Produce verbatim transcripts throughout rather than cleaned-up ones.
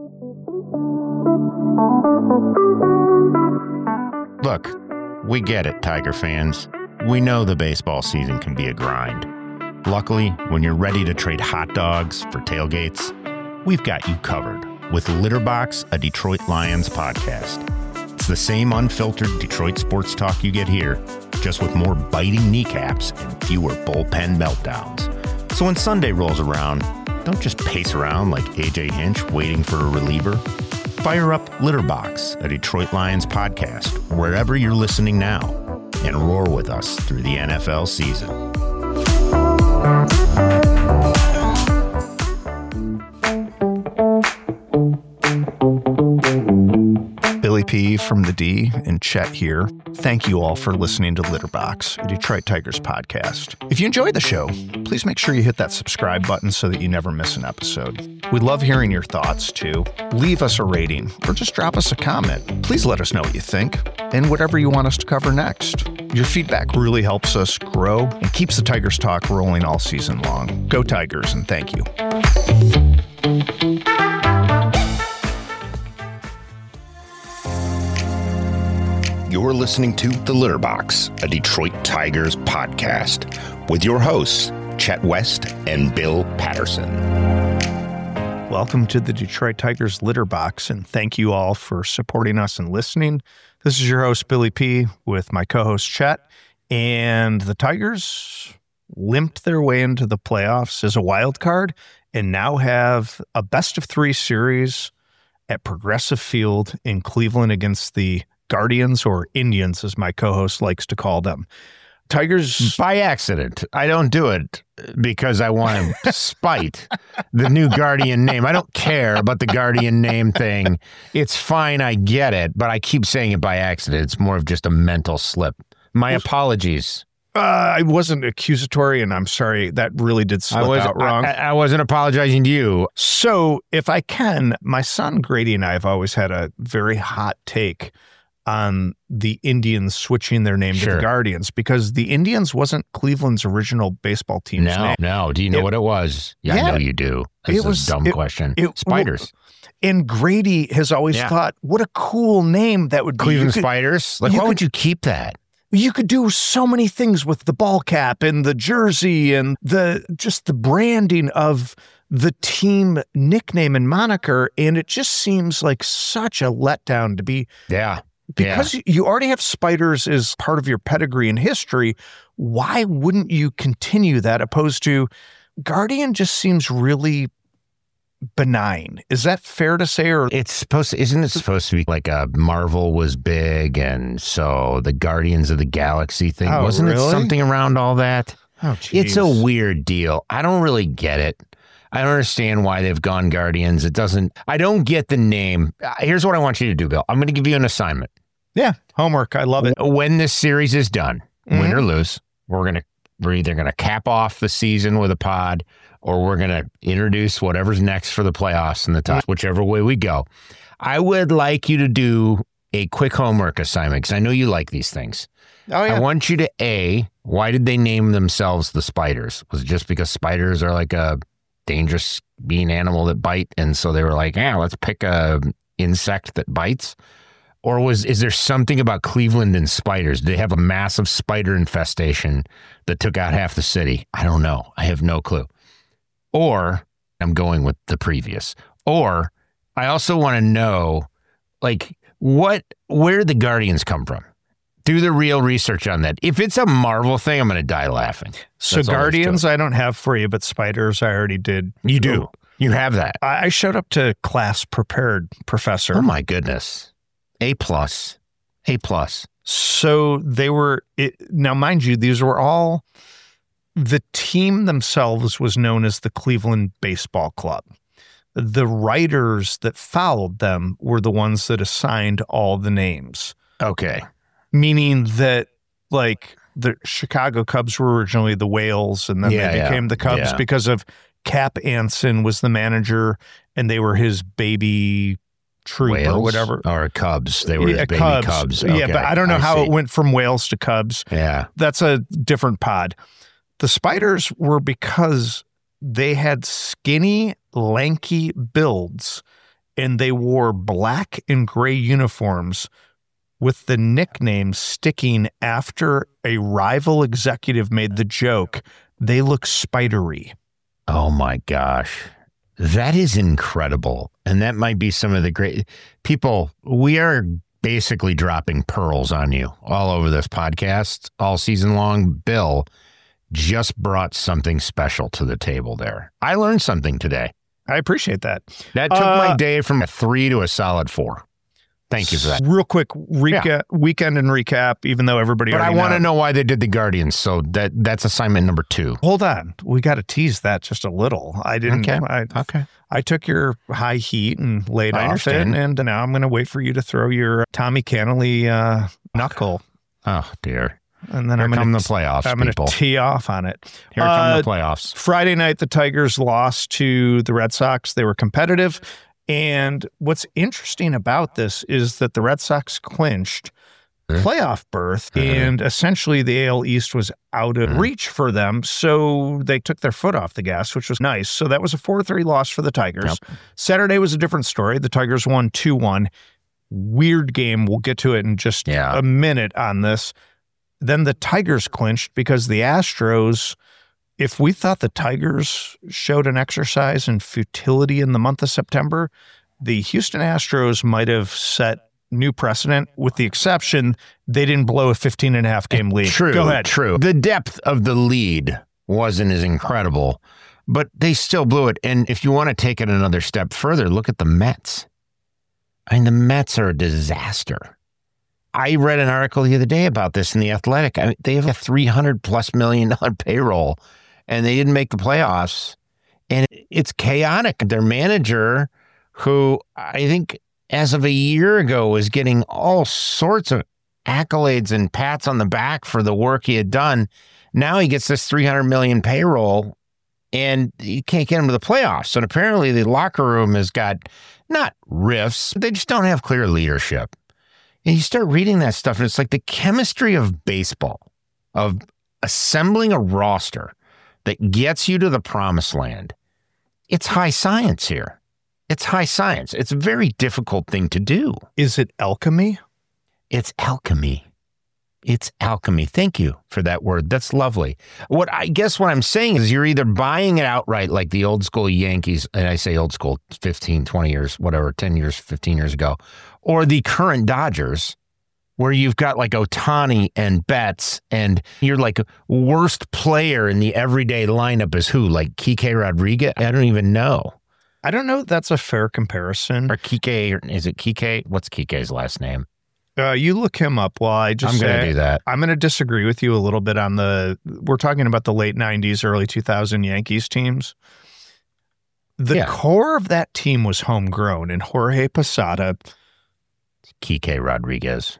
Look, we get it, Tiger fans. We know the baseball season can be a grind. Luckily, when you're ready to trade hot dogs for tailgates, we've got you covered with Litterbox, a Detroit Lions podcast. It's the same unfiltered Detroit sports talk you get here, just with more biting kneecaps and fewer bullpen meltdowns. So when Sunday rolls around, don't just pace around like A J Hinch waiting for a reliever. Fire up Litterbox, a Detroit Lions podcast, wherever you're listening now, and roar with us through the N F L season. Billy P. from the D and Chet here. Thank you all for listening to Litterbox, a Detroit Tigers podcast. If you enjoy the show, please make sure you hit that subscribe button so that you never miss an episode. We love hearing your thoughts, too. Leave us a rating or just drop us a comment. Please let us know what you think and whatever you want us to cover next. Your feedback really helps us grow and keeps the Tigers talk rolling all season long. Go Tigers, and thank you. You're listening to The Litterbox, a Detroit Tigers podcast, with your hosts, Chet West and Bill Patterson. Welcome to the Detroit Tigers Litterbox, and thank you all for supporting us and listening. This is your host, Billy P., with my co-host, Chet, and the Tigers limped their way into the playoffs as a wild card and now have a best-of-three series at Progressive Field in Cleveland against the Guardians, or Indians, as my co-host likes to call them. Tigers... By accident. I don't do it because I want to spite the new Guardian name. I don't care about the Guardian name thing. It's fine, I get it, but I keep saying it by accident. It's more of just a mental slip. My apologies. Uh, I wasn't accusatory, and I'm sorry. That really did slip I was, out wrong. I, I wasn't apologizing to you. So, if I can, my son Grady and I have always had a very hot take on the Indians switching their name Sure. to the Guardians, because the Indians wasn't Cleveland's original baseball team's No, name. no. Do you know It- what it was? Yeah, Yeah. I know you do. This It is was- a dumb it- question. it- Spiders. And Grady has always Yeah. thought, what a cool name that would be. Cleveland You could- Spiders? Like, you why could- would you keep that? You could do so many things with the ball cap and the jersey and the just the branding of the team nickname and moniker, and it just seems like such a letdown to be... Yeah. Because you already have Spiders as part of your pedigree and history, why wouldn't you continue that opposed to Guardian? Just seems really benign. Is that fair to say? Or It's supposed to, isn't it supposed to be like a Marvel was big, and so the Guardians of the Galaxy thing? Oh, Wasn't it really? something around all that? oh, It's a geez. weird deal. I don't really get it. I don't understand why they've gone Guardians. It doesn't, I don't get the name. Uh, Here's what I want you to do, Bill. I'm going to give you an assignment. Yeah, homework. I love it. When this series is done, win Mhm. or lose, we're going to, we're either going to cap off the season with a pod, or we're going to introduce whatever's next for the playoffs and the top, whichever way we go. I would like you to do a quick homework assignment, because I know you like these things. Oh, yeah. I want you to, A, why did they name themselves the Spiders? Was it just because spiders are like a dangerous being animal that bite, and so they were like, yeah, let's pick a insect that bites? Or was is there something about Cleveland and spiders? Did they have a massive spider infestation that took out half the city? I don't know. I have no clue. Or I'm going with the previous. Or I also want to know, like, what where the Guardians come from. Do the real research on that. If it's a Marvel thing, I'm going to die laughing. So That's all there is to Guardians, it. I don't have for you, but Spiders, I already did. You do. You have that. I I showed up to class prepared, Professor. Oh, my goodness. A plus. A plus. So they were, it, now mind you, these were all, the team themselves was known as the Cleveland Baseball Club. The writers that followed them were the ones that assigned all the names, Okay. meaning that, like, the Chicago Cubs were originally the Whales, and then Yeah, they yeah, became the Cubs yeah. because of Cap Anson was the manager, and they were his baby troop Whales or whatever. Or Cubs. They were Yeah, his baby Cubs. Cubs. Yeah, Okay, but I don't know how see. it went from Whales to Cubs. Yeah. That's a different pod. The Spiders were because they had skinny, lanky builds, and they wore black and gray uniforms with the nickname sticking after a rival executive made the joke, they look spidery. Oh my gosh. That is incredible. And that might be some of the great people. We are basically dropping pearls on you all over this podcast all season long. Bill just brought something special to the table there. I learned something today. I appreciate that. That took uh, my day from a three to a solid four. Thank you for that. Real quick, reca- yeah. weekend and recap, even though everybody But I want to know. know why they did the Guardians, so that that's assignment number two. Hold on. We got to tease that just a little. I didn't. Okay. I, okay. I took your high heat and laid I off it, understand. and now I'm going to wait for you to throw your Tommy Cannelly uh, knuckle. Oh, dear. And then Here I'm going come to the playoffs, I'm going people. to tee off on it. Here uh, come the playoffs. Friday night, the Tigers lost to the Red Sox. They were competitive. And what's interesting about this is that the Red Sox clinched playoff berth, Uh-huh. and essentially the A L East was out of Uh-huh. reach for them. So they took their foot off the gas, which was nice. So that was a four three loss for the Tigers. Yep. Saturday was a different story. The Tigers won two one. Weird game. We'll get to it in just Yeah. a minute on this. Then the Tigers clinched because the Astros, if we thought the Tigers showed an exercise in futility in the month of September, the Houston Astros might have set new precedent, with the exception they didn't blow a fifteen and a half game lead. True. Go ahead. True. The depth of the lead wasn't as incredible, but they still blew it. And if you want to take it another step further, look at the Mets. I mean, the Mets are a disaster. I read an article the other day about this in The Athletic. I mean, they have a three hundred plus million dollar payroll, and they didn't make the playoffs. And it's chaotic. Their manager, who I think as of a year ago was getting all sorts of accolades and pats on the back for the work he had done, now he gets this three hundred million payroll, and you can't get him to the playoffs. And apparently the locker room has got not rifts, they just don't have clear leadership. And you start reading that stuff, and it's like the chemistry of baseball, of assembling a roster that gets you to the promised land. It's high science here. It's high science. It's a very difficult thing to do. Is it alchemy? It's alchemy. It's alchemy. Thank you for that word. That's lovely. What I guess what I'm saying is you're either buying it outright like the old school Yankees, and I say old school, fifteen, twenty years, whatever, ten years, fifteen years ago, or the current Dodgers, where you've got like Ohtani and Betts, and you're like worst player in the everyday lineup is who? Like Kike Rodriguez? I don't even know. I don't know if that's a fair comparison. Or Kike, is it Kike? What's Kike's last name? Uh, you look him up while I just I'm going to say, do that. I'm going to disagree with you a little bit on the, we're talking about the late nineties, early two thousand Yankees teams. The Yeah. core of that team was homegrown, and Jorge Posada, Kike Rodriguez.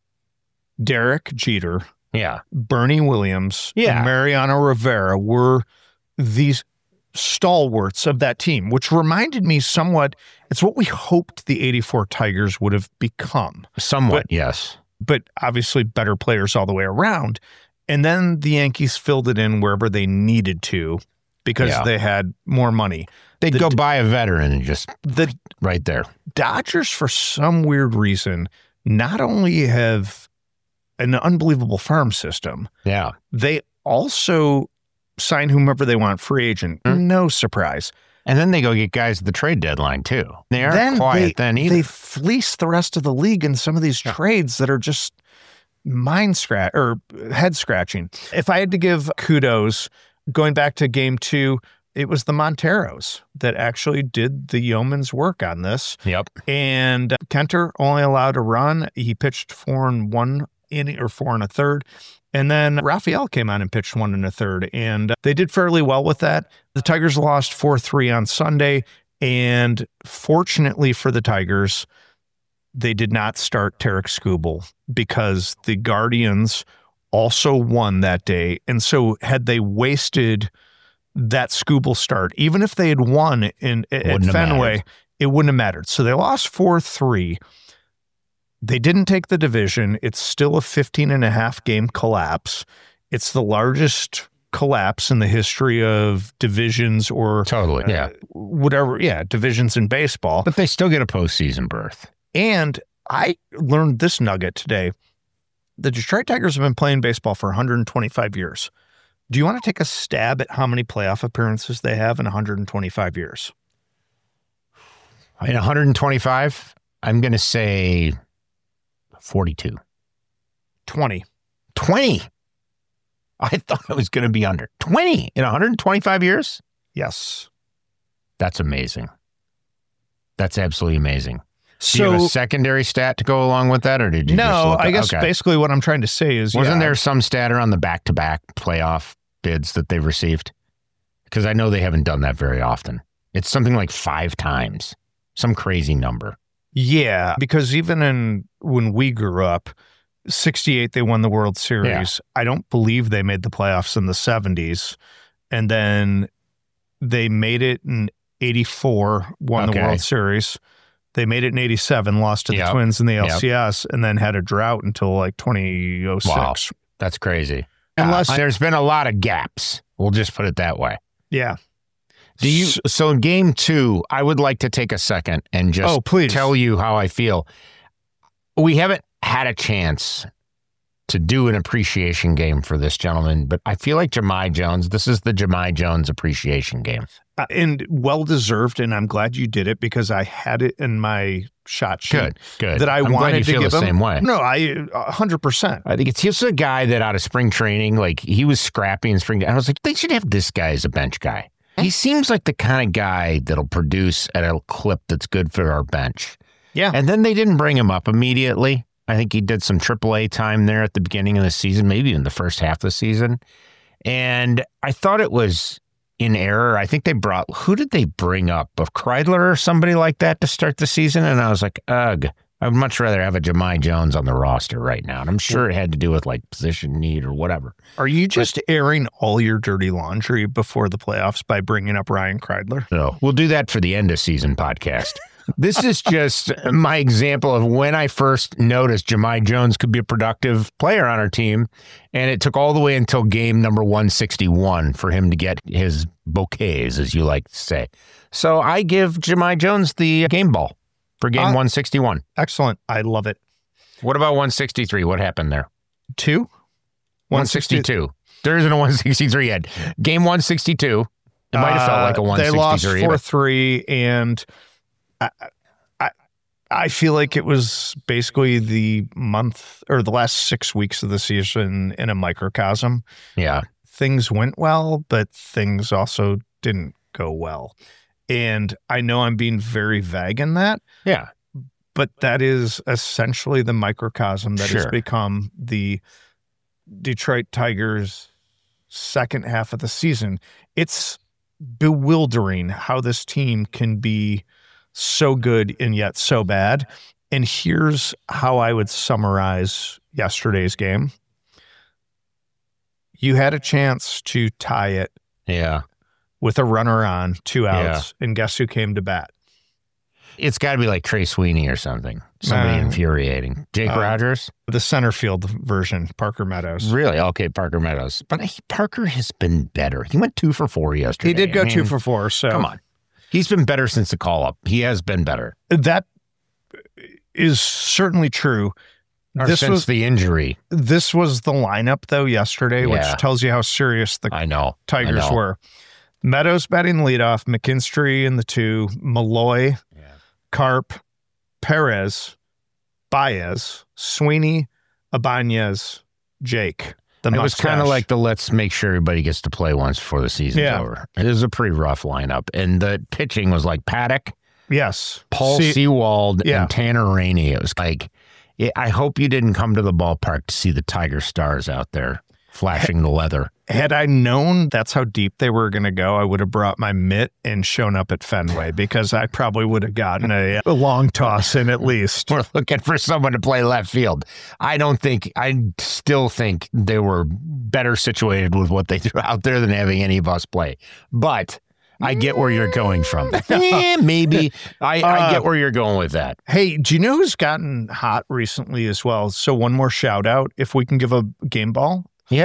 Derek Jeter, Yeah. Bernie Williams, Yeah. and Mariano Rivera were these stalwarts of that team, which reminded me somewhat, it's what we hoped the eighty-four Tigers would have become. Somewhat, But- yes. But obviously better players all the way around. And then the Yankees filled it in wherever they needed to because Yeah. they had more money. They'd The- go buy a veteran and just The right there. Dodgers, for some weird reason, not only have an unbelievable farm system, Yeah. they also sign whomever they want free agent. Hmm. No surprise. And then they go get guys at the trade deadline, too. They aren't Then quiet they, then either. They fleece the rest of the league in some of these Yeah. trades that are just mind scratch or head scratching. If I had to give kudos, going back to game two, it was the Monteros that actually did the yeoman's work on this. Yep. And Kenter only allowed a run. He pitched four and one inning or four and a third. And then Rafael came on and pitched one and a third. And they did fairly well with that. The Tigers lost four three on Sunday. And fortunately for the Tigers, they did not start Tarek Skubal because the Guardians also won that day. And so had they wasted that Skubal start, even if they had won in at Wouldn't have Fenway, mattered. it wouldn't have mattered. So they lost four three. They didn't take the division. It's still a fifteen and a half game collapse. It's the largest collapse in the history of divisions or Totally, uh, yeah. whatever. Yeah, divisions in baseball. But they still get a postseason berth. And I learned this nugget today. The Detroit Tigers have been playing baseball for one hundred twenty-five years. Do you want to take a stab at how many playoff appearances they have in one hundred twenty-five years? In one hundred twenty-five, I'm going to say forty-two. twenty. twenty. I thought it was going to be under. twenty in one hundred twenty-five years? Yes. That's amazing. That's absolutely amazing. So, Do you have a secondary stat to go along with that, or did you just no, look I up- guess okay. basically what I'm trying to say is, Wasn't yeah, there some stat around the back-to-back playoff bids that they've received? Because I know they haven't done that very often. It's something like five times. Some crazy number. Yeah, because even in when we grew up, sixty-eight, they won the World Series. I don't believe they made the playoffs in the seventies. And then they made it in eighty-four, won Okay. the World Series. They made it in eighty-seven, lost to the Yep. Twins in the Yep. L C S, and then had a drought until like twenty oh six. Wow. That's crazy. Unless- Uh, there's been a lot of gaps. We'll just put it that way. Yeah. Do you? S- So in game two, I would like to take a second and just Oh, please. tell you how I feel. We haven't had a chance to do an appreciation game for this gentleman, but I feel like Jahmai Jones, this is the Jahmai Jones appreciation game. Uh, and well-deserved, and I'm glad you did it because I had it in my shot sheet. Good, good. That I I'm wanted glad you to feel give the him. same way. No, I one hundred percent. I think it's he's a guy that out of spring training, like he was scrappy in spring. I was like, they should have this guy as a bench guy. He seems like the kind of guy that'll produce at a clip that's good for our bench. Yeah. And then they didn't bring him up immediately. I think he did some triple A time there at the beginning of the season, maybe in the first half of the season. And I thought it was in error. I think they brought, who did they bring up? Of Kreidler or somebody like that to start the season? And I was like, ugh, I would much rather have a Jahmai Jones on the roster right now. And I'm sure it had to do with like position need or whatever. Are you just airing all your dirty laundry before the playoffs by bringing up Ryan Kreidler? No, we'll do that for the end of season podcast. This is just my example of when I first noticed Jahmai Jones could be a productive player on our team. And it took all the way until game number one sixty-one for him to get his bouquets, as you like to say. So I give Jahmai Jones the game ball for game Uh, one sixty-one. Excellent. I love it. What about one sixty-three? What happened there? Two? one sixty-two. There isn't a one sixty-three yet. Game one sixty-two. It might have felt like a Uh, one They sixty-three. lost but- four three, and I, I, I feel like it was basically the month or the last six weeks of the season in a microcosm. Yeah. Things went well, but things also didn't go well. And I know I'm being very vague in that, Yeah. but that is essentially the microcosm that has Sure. become the Detroit Tigers' second half of the season. It's bewildering how this team can be so good and yet so bad. And here's how I would summarize yesterday's game. You had a chance to tie it Yeah. with a runner on, two outs, and guess who came to bat? It's got to be like Trey Sweeney or something. Somebody Uh, infuriating. Jake uh, Rogers? The center field version, Parker Meadows. Really? Okay, Parker Meadows. But he, Parker has been better. He went two for four yesterday. He did go I mean, two for four. So Come on. He's been better since the call-up. He has been better. that is certainly true. Or This since was the injury. this was the lineup though yesterday, Yeah. which tells you how serious the I know. Tigers I know. were. Meadows batting leadoff, McKinstry in the two, Malloy, Yeah. Carp, Perez, Baez, Sweeney, Ibanez, Jake. The It was kind of mustache. like the let's make sure everybody gets to play once before the season's Yeah. over. It was a pretty rough lineup. And the pitching was like Paddock, yes, Paul See, Sewald, yeah. and Tanner Rainey. It was like, it, I hope you didn't come to the ballpark to see the Tiger stars out there flashing the leather. Had I known that's how deep they were going to go, I would have brought my mitt and shown up at Fenway because I probably would have gotten a, a long toss in at least. We're looking for someone to play left field. I don't think, I still think they were better situated with what they threw out there than having any of us play. But I get where you're going from. Yeah, maybe. I, I Uh, get where you're going with that. Hey, do you know who's gotten hot recently as well? So one more shout out, if we can give a game ball. Yeah.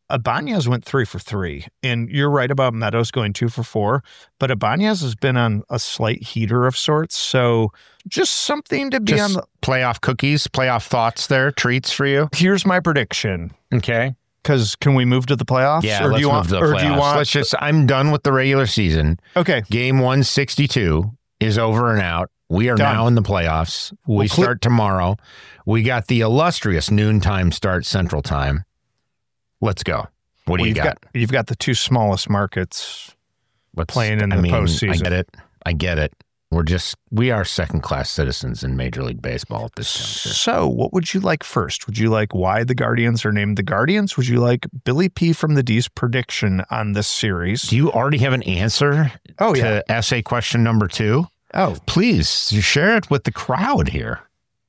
Ibanez went three for three, and you're right about Meadows going two for four, but Ibanez has been on a slight heater of sorts, so just something to be Just on the... playoff cookies, playoff thoughts there, treats for you. Here's my prediction. Okay. Because can we move to the playoffs? Yeah, or let's do you move want, to the or playoffs. do you want... Let's just, I'm done with the regular season. Okay. Game one sixty-two is over and out. We are Done. now in the playoffs. We Well, cl- start tomorrow. We got the illustrious noontime start Central Time. Let's go. What do Well, you you've got? got? You've got the two smallest markets What's, playing in I the mean, postseason. I get it. I get it. We're just, we are second-class citizens in Major League Baseball at this juncture. So, what would you like first? Would you like why the Guardians are named the Guardians? Would you like Billy P. from the D's prediction on this series? Do you already have an answer Oh, to yeah. essay question number two? Oh, Please share it with the crowd here.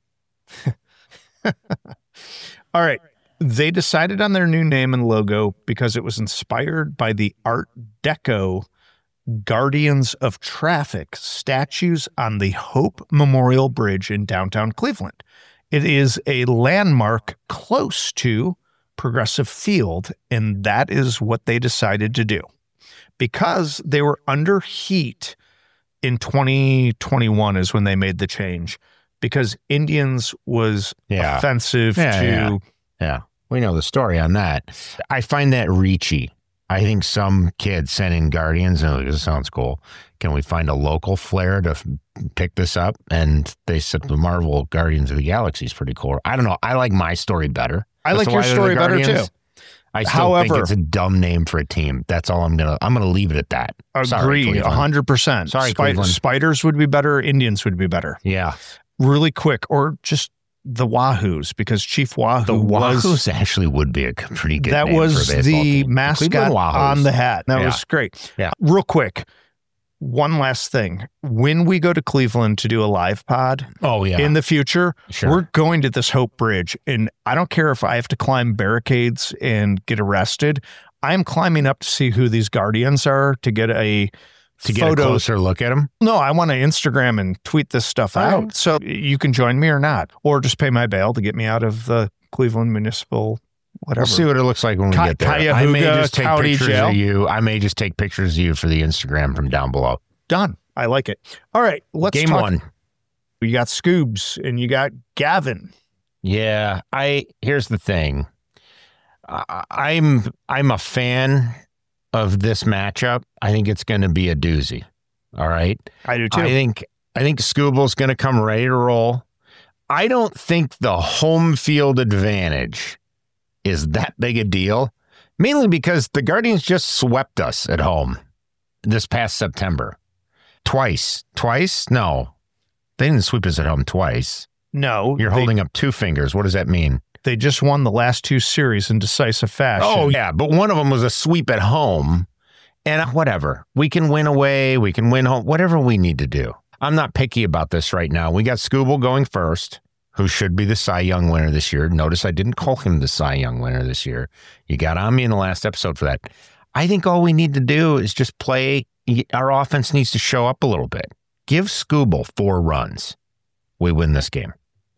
all right. They decided on their new name and logo because it was inspired by the Art Deco Guardians of Traffic statues on the Hope Memorial Bridge in downtown Cleveland. It is a landmark close to Progressive Field, and that is what they decided to do. Because they were under heat in twenty twenty-one is when they made the change, because Indians was Yeah. offensive Yeah, to... yeah. Yeah, we know the story on that. I find that reachy. I think some kids sent in Guardians and like, this sounds cool. Can we find a local flair to f- pick this up? And they said the Marvel Guardians of the Galaxy is pretty cool. I don't know. I like my story better. I As like to your why they're story the better, Guardians. too. I still However- think it's a dumb name for a team. That's all I'm gonna. I'm gonna leave it at that. Sorry, Agree, Cleveland. one hundred percent. Sorry, Spi- Cleveland. Spiders would be better. Indians would be better. Yeah, Really quick, or just the Wahoos, because Chief Wahoo the was Wahoos actually would be a pretty good. that name for a was baseball the team. mascot Cleveland Wahoos. on the hat. That Yeah. was great. Yeah. Real quick, one last thing. When we go to Cleveland to do a live pod Oh yeah, in the future, Sure. we're going to this Hope Bridge, and I don't care if I have to climb barricades and get arrested. I'm climbing up to see who these Guardians are to get a to get photo. a closer look at them. No, I want to Instagram and tweet this stuff All out. right. So you can join me or not, or just pay my bail to get me out of the Cleveland Municipal, whatever. We'll see what it looks like when we Ki- get there. I may Cuyahoga just take County pictures Jail. of you. I may just take pictures of you for the Instagram from down below. Done. I like it. All right, let's Game talk. one. You got Scoobs and you got Gavin. Yeah, I. Here's the thing. I, I'm I'm a fan of this matchup. I think it's going to be a doozy. All right. I do too. I think I think Scooble's going to come ready to roll. I don't think the home field advantage is that big a deal, mainly because the Guardians just swept us at home this past September. Twice. Twice? No. They didn't sweep us at home twice. no, You're they, holding up two fingers. What does that mean? they just won the last two series in decisive fashion. Oh, yeah. But one of them was a sweep at home. And whatever. We can win away. We can win home. Whatever we need to do. I'm not picky about this right now. We got Scooble going first, who should be the Cy Young winner this year. Notice I didn't call him the Cy Young winner this year. You got on me in the last episode for that. I think all we need to do is just play. Our offense needs to show up a little bit. Give Scooble four runs. We win this game.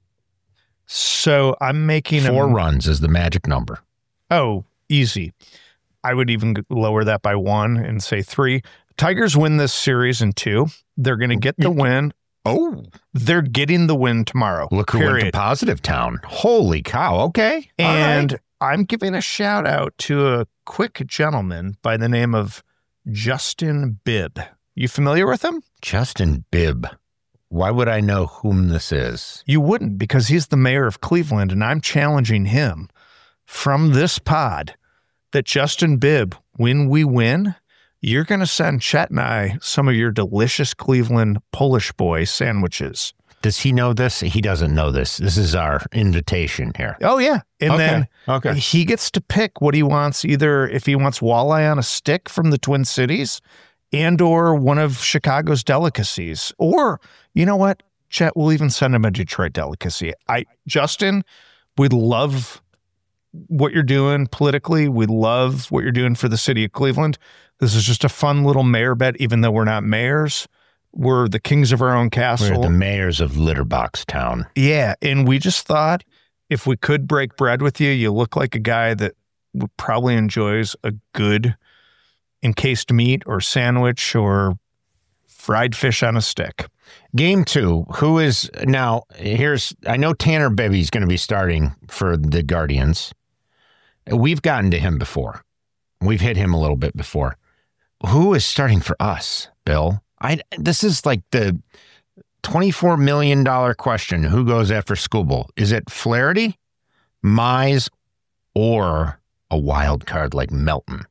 So I'm making Four a, runs is the magic number. Oh, easy. I would even g- lower that by one and say three. Tigers win this series in two. They're going to get the win. Oh, They're getting the win tomorrow. look who went to period. Positive Town. Holy cow. Okay. All And right. I'm giving a shout out to a quick gentleman by the name of Justin Bibb. You familiar with him? Justin Bibb. Why would I know whom this is? You wouldn't, because he's the mayor of Cleveland, and I'm challenging him from this pod that Justin Bibb, when we win, you're going to send Chet and I some of your delicious Cleveland Polish boy sandwiches. Does he know this? He doesn't know this. This is our invitation here. Oh, yeah. And then okay. he gets to pick what he wants, either if he wants walleye on a stick from the Twin Cities and or one of Chicago's delicacies. Or, you know what? Chet, we'll even send him a Detroit delicacy. I Justin, we love what you're doing politically. We love what you're doing for the city of Cleveland. This is just a fun little mayor bet, even though we're not mayors. We're the kings of our own castle. We're the mayors of Litterbox Town. Yeah, and we just thought if we could break bread with you, you look like a guy that probably enjoys a good encased meat or sandwich or fried fish on a stick. Game two, who is now here's, I know Tanner Bibby's going to be starting for the Guardians. We've gotten to him before. We've hit him a little bit before. Who is starting for us, Bill? I, this is like the twenty-four million dollars question. Who goes after Skubal? Is it Flaherty, Mize, or a wild card like Melton?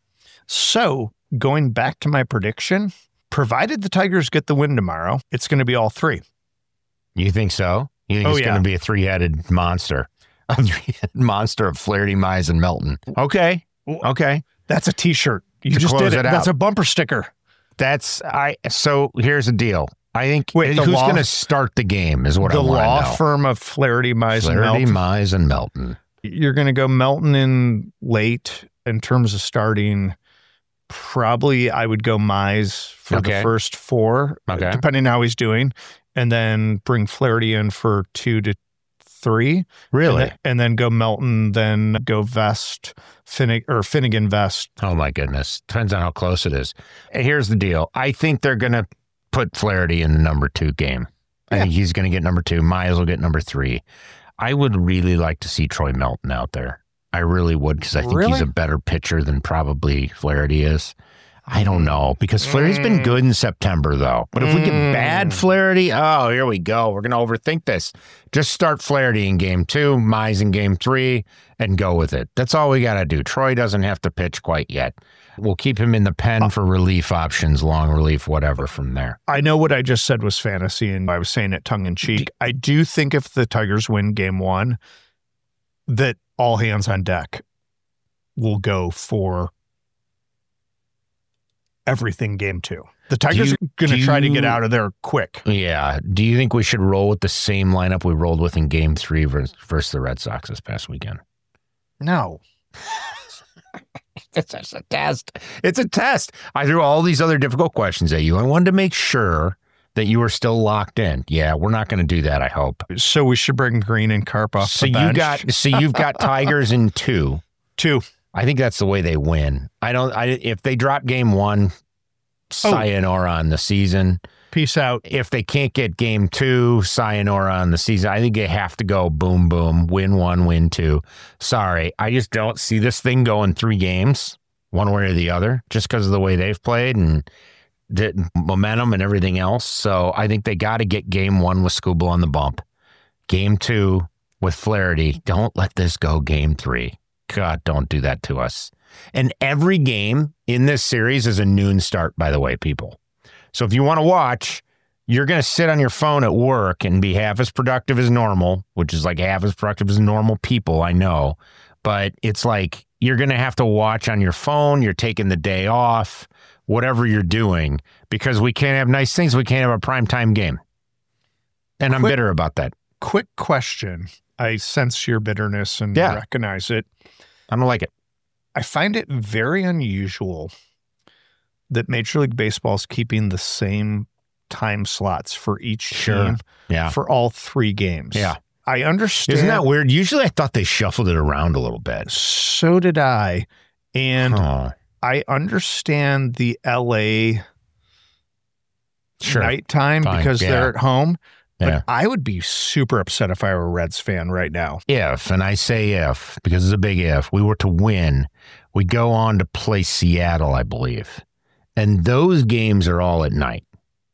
So going back to my prediction, provided the Tigers get the win tomorrow, it's going to be all three. You think so? You think oh, it's yeah. going to be a three-headed monster? A three-headed monster of Flaherty, Mize, and Melton. Okay. Okay. That's a T-shirt. You To just close did it. it That's out. a bumper sticker. That's I. So here's the deal. I think Wait, the who's law- going to start the game is what I The want to law know. firm of Flaherty, Mize, and Flaherty, Melton. Mize, and Melton. You're going to go Melton in late in terms of starting. Probably I would go Mize for Okay. the first four, Okay. depending on how he's doing, and then bring Flaherty in for two to three. Really? And then, and then go Melton, then go Vest, Finnig, or Finnegan Vest. Oh, my goodness. Depends on how close it is. Here's the deal. I think they're going to put Flaherty in the number two game. I Yeah. think he's going to get number two. Mize will get number three. I would really like to see Troy Melton out there. I really would, because I think Really? he's a better pitcher than probably Flaherty is. I don't know, because Flaherty's been Mm. good in September, though. But if we get Mm. bad Flaherty, oh, here we go. We're going to overthink this. Just start Flaherty in game two, Mize in game three, and go with it. That's all we got to do. Troy doesn't have to pitch quite yet. We'll keep him in the pen for relief options, long relief, whatever from there. I know what I just said was fantasy, and I was saying it tongue in cheek. I do think if the Tigers win game one, that all hands on deck will go for everything game two. The Tigers you- are going to do try to you- get out of there quick. Yeah. Do you think we should roll with the same lineup we rolled with in game three versus, versus the Red Sox this past weekend? No. It's just a test. It's a test. I threw all these other difficult questions at you. I wanted to make sure that you were still locked in. Yeah, we're not going to do that, I hope. So we should bring Green and Carp off So the you bench. got so you've got Tigers in two. two. I think that's the way they win. I don't I if they drop game one, sayonara on the season. Peace out. If they can't get game two, sayonara on the season. I think they have to go boom, boom, win one, win two. Sorry, I just don't see this thing going three games, one way or the other, just because of the way they've played and the momentum and everything else. So I think they got to get game one with Skubal on the bump. Game two with Flaherty. Don't let this go game three. God, don't do that to us. And every game in this series is a noon start, by the way, people. So if you want to watch, you're going to sit on your phone at work and be half as productive as normal, which is like half as productive as normal people, I know. But it's like you're going to have to watch on your phone. You're taking the day off, whatever you're doing, because we can't have nice things. We can't have a primetime game. And I'm Quick- bitter about that. Quick question. I sense your bitterness and Yeah. recognize it. I don't like it. I find it very unusual that Major League Baseball is keeping the same time slots for each Sure. team Yeah. for all three games. Yeah. I understand. Isn't that weird? Usually I thought they shuffled it around a little bit. So did I. And Oh, I understand the L A sure. nighttime Fine. because Yeah. they're at home. But Yeah. I would be super upset if I were a Reds fan right now. If, and I say if, because it's a big if, we were to win, we go on to play Seattle, I believe. And those games are all at night.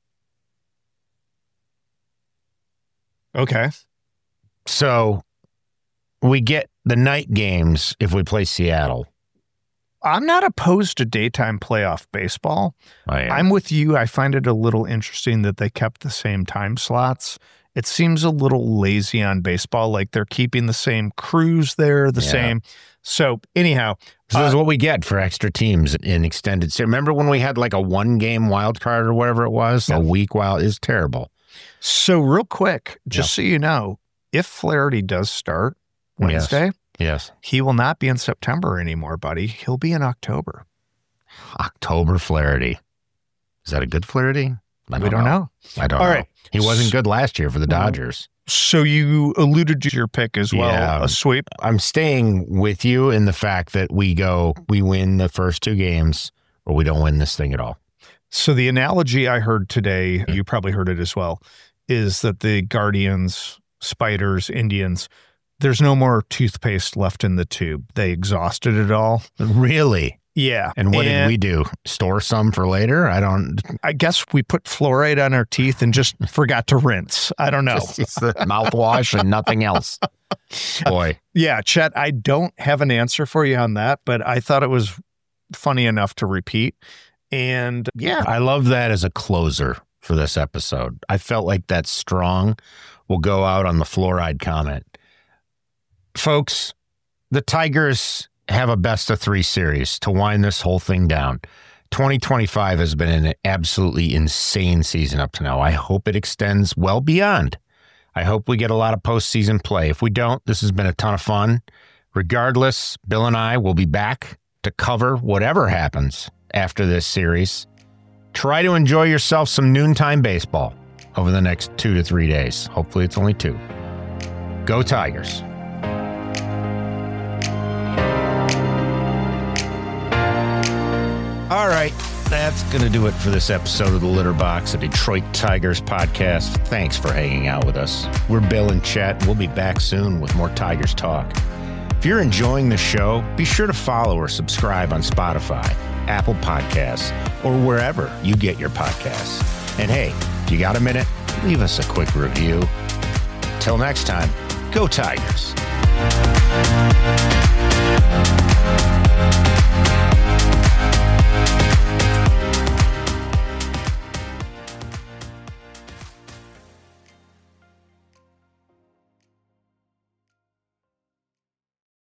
Okay. So we get the night games if we play Seattle. I'm not opposed to daytime playoff baseball. I am. I'm with you. I find it a little interesting that they kept the same time slots. It seems a little lazy on baseball, like they're keeping the same crews there, the Yeah. same. So anyhow, So this is uh, what we get for extra teams in extended. So remember when we had like a one game wild card or whatever it was? Yeah. A week wild is terrible. so real quick, just so you know, if Flaherty does start Wednesday, Yes. he will not be in September anymore, buddy. He'll be in October. October Flaherty. Is that a good Flaherty? I don't we don't know. know. I don't All know. right. He wasn't good last year for the Dodgers. So you alluded to your pick as well, Yeah. a sweep. I'm staying with you in the fact that we go, we win the first two games, or we don't win this thing at all. So the analogy I heard today, you probably heard it as well, is that the Guardians, Spiders, Indians, there's no more toothpaste left in the tube. They exhausted it all. Really? Yeah. And what did we do? Store some for later? I don't. I guess we put fluoride on our teeth and just forgot to rinse. I don't know. It's the mouthwash and nothing else. Boy. Yeah, Chet, I don't have an answer for you on that, but I thought it was funny enough to repeat. And Yeah, I love that as a closer for this episode. I felt like that strong will go out on the fluoride comment. Folks, the Tigers have a best of three series to wind this whole thing down. twenty twenty-five has been an absolutely insane season up to now. I hope it extends well beyond. I hope we get a lot of postseason play. If we don't, this has been a ton of fun. Regardless, Bill and I will be back to cover whatever happens after this series. Try to enjoy yourself some noontime baseball over the next two to three days. Hopefully it's only two. Go Tigers. All right, that's going to do it for this episode of the Litter Box, a Detroit Tigers podcast. Thanks for hanging out with us. We're Bill and Chet. We'll be back soon with more Tigers talk. If you're enjoying the show, be sure to follow or subscribe on Spotify, Apple Podcasts, or wherever you get your podcasts. And hey, if you got a minute, leave us a quick review. Till next time, go Tigers.